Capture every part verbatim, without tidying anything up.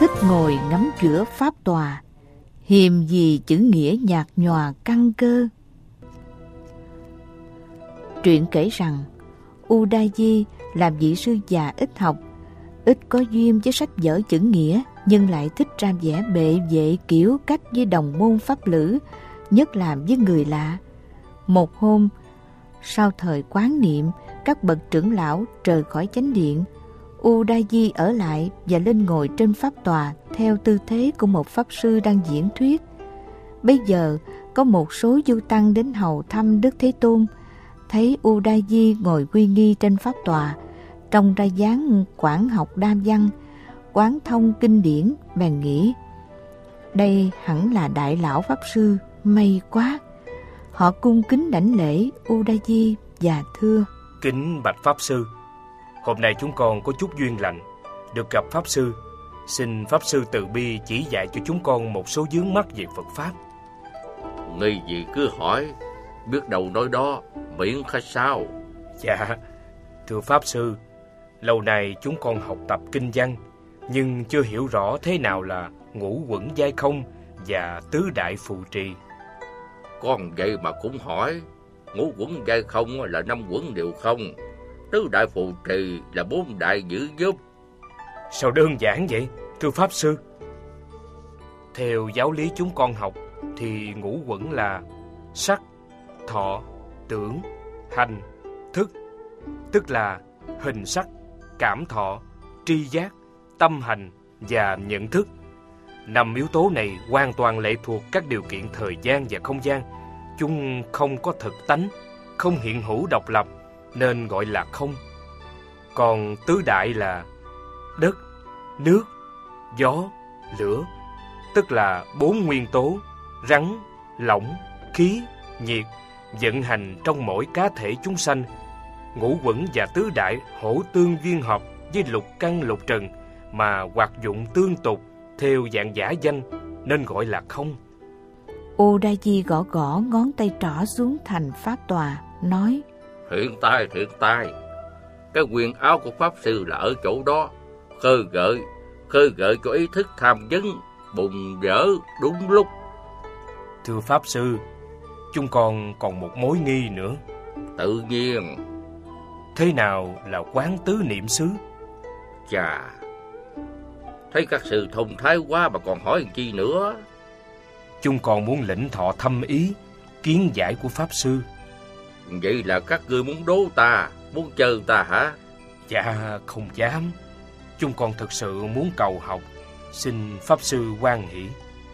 thích ngồi ngắm giữa pháp tòa, hiềm gì chữ nghĩa nhạt nhòa căn cơ. Truyện kể rằng Udayi là vị sư già ít học, ít có duyên với sách vở chữ nghĩa, nhưng lại thích ra vẻ bệ vệ kiểu cách với đồng môn pháp lữ, nhất là với người lạ. Một hôm, sau thời quán niệm, các bậc trưởng lão rời khỏi chánh điện, Udayi ở lại và lên ngồi trên pháp tòa theo tư thế của một pháp sư đang diễn thuyết. Bây giờ có một số du tăng đến hầu thăm Đức Thế Tôn, thấy Udayi ngồi uy nghi trên pháp tòa, trông ra dáng quảng học đa văn, quán thông kinh điển, bèn nghĩ đây hẳn là đại lão pháp sư, may quá. Họ cung kính đảnh lễ Udayi và thưa: Kính bạch pháp sư, hôm nay chúng con có chút duyên lành được gặp pháp sư, xin pháp sư từ bi chỉ dạy cho chúng con một số vướng mắc về Phật pháp. Nghi gì cứ hỏi, biết đâu nói đó, miễn khách sao. Dạ, thưa pháp sư, lâu nay chúng con học tập kinh văn, nhưng chưa hiểu rõ thế nào là ngũ quẩn giai không và tứ đại phù trì. Con vậy mà cũng hỏi. Ngũ quẩn giai không là năm quẩn đều không, tứ đại phù trì là bốn đại giữ giúp. Sao đơn giản vậy, thưa pháp sư? Theo giáo lý chúng con học thì ngũ quẩn là sắc, thọ, tưởng, hành, thức, tức là hình sắc, cảm thọ, tri giác, tâm hành và nhận thức. Năm yếu tố này hoàn toàn lệ thuộc các điều kiện thời gian và không gian. Chúng không có thực tánh, không hiện hữu độc lập, nên gọi là không. Còn tứ đại là đất, nước, gió, lửa, tức là bốn nguyên tố rắn, lỏng, khí, nhiệt, vận hành trong mỗi cá thể chúng sanh. Ngũ quẩn và tứ đại hỗ tương duyên hợp với lục căn lục trần mà hoạt dụng tương tục theo dạng giả danh, nên gọi là không. Udayi gõ gõ ngón tay trỏ xuống thành pháp tòa, nói: Thiện tai, thiện tai. Cái quyền áo của pháp sư là ở chỗ đó, khơi gợi, khơi gợi cho ý thức tham vấn bùng vỡ đúng lúc. Thưa pháp sư, chúng con còn một mối nghi nữa. Tự nhiên. Thế nào là quán tứ niệm xứ? Chà, thấy các sư thông thái quá mà còn hỏi chi nữa. Chúng con muốn lĩnh thọ thâm ý, kiến giải của pháp sư. Vậy là các ngươi muốn đố ta, muốn chơi ta hả? Dạ, không dám. Chúng con thực sự muốn cầu học, xin pháp sư hoan hỷ.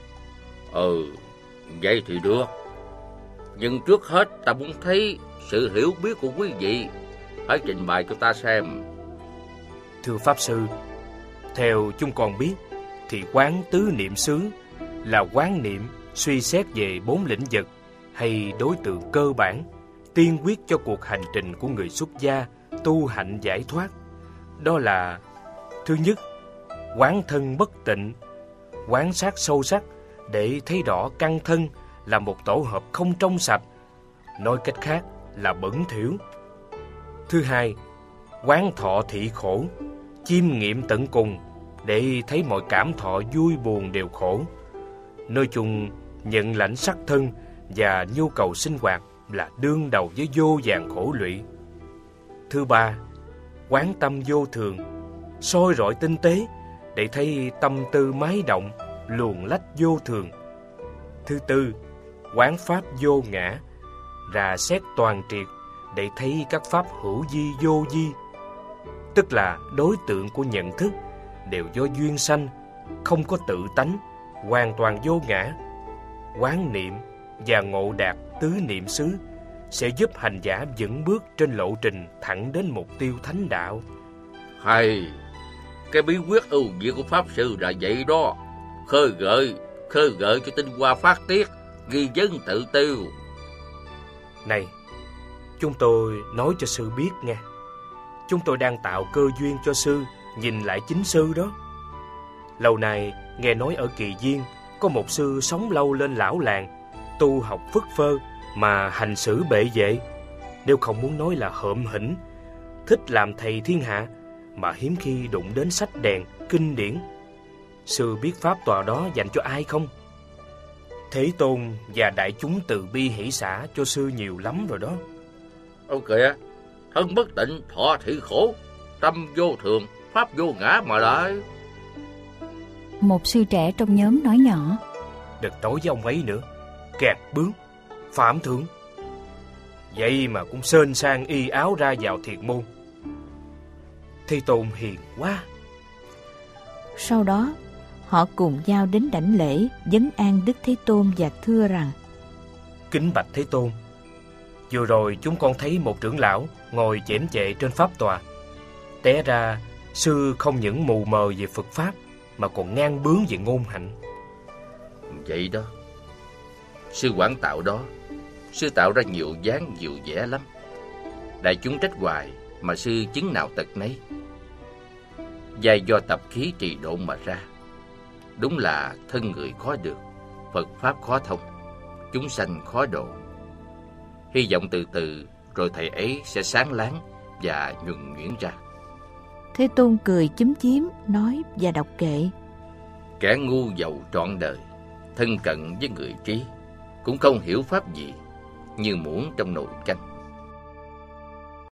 Ừ, vậy thì được. Nhưng trước hết ta muốn thấy sự hiểu biết của quý vị. Hãy trình bày cho ta xem. Thưa pháp sư, theo chúng con biết thì quán tứ niệm xứ là quán niệm suy xét về bốn lĩnh vực hay đối tượng cơ bản, tiên quyết cho cuộc hành trình của người xuất gia tu hạnh giải thoát. Đó là: thứ nhất, quán thân bất tịnh, quán sát sâu sắc để thấy rõ căn thân là một tổ hợp không trong sạch, nói cách khác là bẩn thỉu. Thứ hai, quán thọ thị khổ, chiêm nghiệm tận cùng để thấy mọi cảm thọ vui buồn đều khổ. Nói chung, nhận lãnh sắc thân và nhu cầu sinh hoạt là đương đầu với vô vàn khổ lụy. Thứ ba, quán tâm vô thường, soi rọi tinh tế để thấy tâm tư mái động, luồn lách vô thường. Thứ tư, quán pháp vô ngã, rà xét toàn triệt để thấy các pháp hữu vi vô vi, tức là đối tượng của nhận thức đều do duyên sanh, không có tự tánh, hoàn toàn vô ngã. Quán niệm và ngộ đạt tứ niệm xứ sẽ giúp hành giả vững bước trên lộ trình thẳng đến mục tiêu thánh đạo. Hay, cái bí quyết ưu việt của pháp sư là vậy đó, khơi gợi, khơi gợi cho tinh hoa phát tiết, ghi vấn tự tiêu. Này, chúng tôi nói cho sư biết nghe, chúng tôi đang tạo cơ duyên cho sư nhìn lại chính sư đó. Lâu nay nghe nói ở Kỳ Viên có một sư sống lâu lên lão làng, tu học phất phơ mà hành xử bệ vệ, nếu không muốn nói là hợm hĩnh, thích làm thầy thiên hạ, mà hiếm khi đụng đến sách đèn, kinh điển. sư biết pháp tòa đó dành cho ai không? Thế Tôn và đại chúng từ bi hỷ xả cho sư nhiều lắm rồi đó. Ông kìa, thân bất tịnh, thọ thị khổ, tâm vô thường, pháp vô ngã mà lại. Một sư trẻ trong nhóm nói nhỏ. Đừng nói với ông ấy nữa, kẹt bướng, phạm thượng. Vậy mà cũng sên sang y áo ra vào thiệt môn. Thế Tôn hiền quá. Sau đó, họ cùng nhau đến đảnh lễ, vấn an Đức Thế Tôn và thưa rằng: Kính bạch Thế Tôn, vừa rồi chúng con thấy một trưởng lão ngồi chễm chệ trên pháp tòa. Té ra sư không những mù mờ về Phật pháp mà còn ngang bướng về ngôn hạnh. Vậy đó, sư Quảng Tạo đó, sư tạo ra nhiều dáng nhiều vẻ lắm. Đại chúng trách hoài mà sư chứng nào tật nấy. Giai do tập khí trì độ mà ra. Đúng là thân người khó được, Phật pháp khó thông, chúng sanh khó độ. Hy vọng từ từ rồi thầy ấy sẽ sáng láng và nhuần nhuyễn ra. Thế Tôn cười chúm chím nói và đọc kệ: Kẻ ngu giàu trọn đời, thân cận với người trí, cũng không hiểu pháp gì, như muỗng trong nồi canh.